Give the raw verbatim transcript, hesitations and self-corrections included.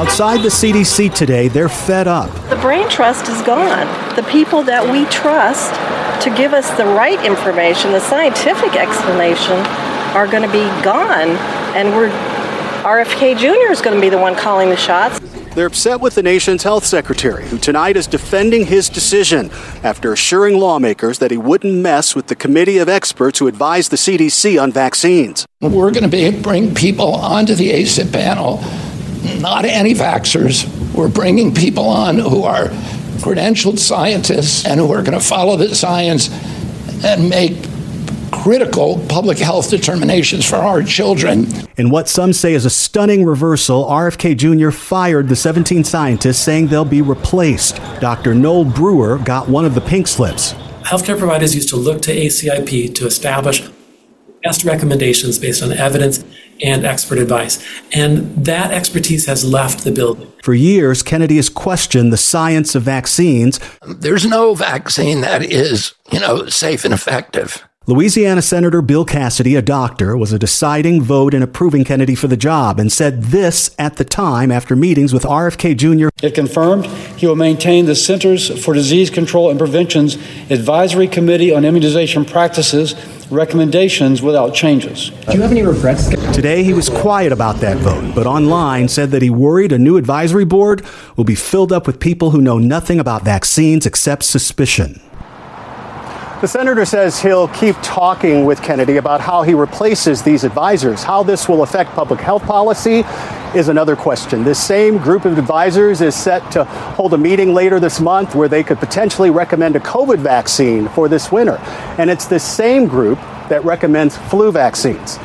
Outside the C D C today, they're fed up. The brain trust is gone. The people that we trust to give us the right information, the scientific explanation, are going to be gone. And we're R F K Junior is going to be the one calling the shots. They're upset with the nation's health secretary, who tonight is defending his decision after assuring lawmakers that he wouldn't mess with the committee of experts who advised the C D C on vaccines. We're going to be bring people onto the A C I P panel, not anti-vaxxers. We're bringing people on who are credentialed scientists and who are going to follow the science and make critical public health determinations for our children. In what some say is a stunning reversal, R F K Junior fired the seventeen scientists, saying they'll be replaced. Doctor Noel Brewer got one of the pink slips. Healthcare providers used to look to A C I P to establish best recommendations based on evidence and expert advice. And that expertise has left the building. For years, Kennedy has questioned the science of vaccines. There's no vaccine that is, you know, safe and effective. Louisiana Senator Bill Cassidy, a doctor, was a deciding vote in approving Kennedy for the job and said this at the time after meetings with R F K Junior It confirmed he will maintain the Centers for Disease Control and Prevention's Advisory Committee on Immunization Practices recommendations without changes. Do you have any regrets? Today, he was quiet about that vote, but online said that he worried a new advisory board will be filled up with people who know nothing about vaccines except suspicion. The senator says he'll keep talking with Kennedy about how he replaces these advisors. How this will affect public health policy is another question. This same group of advisors is set to hold a meeting later this month where they could potentially recommend a COVID vaccine for this winter. And it's this same group that recommends flu vaccines.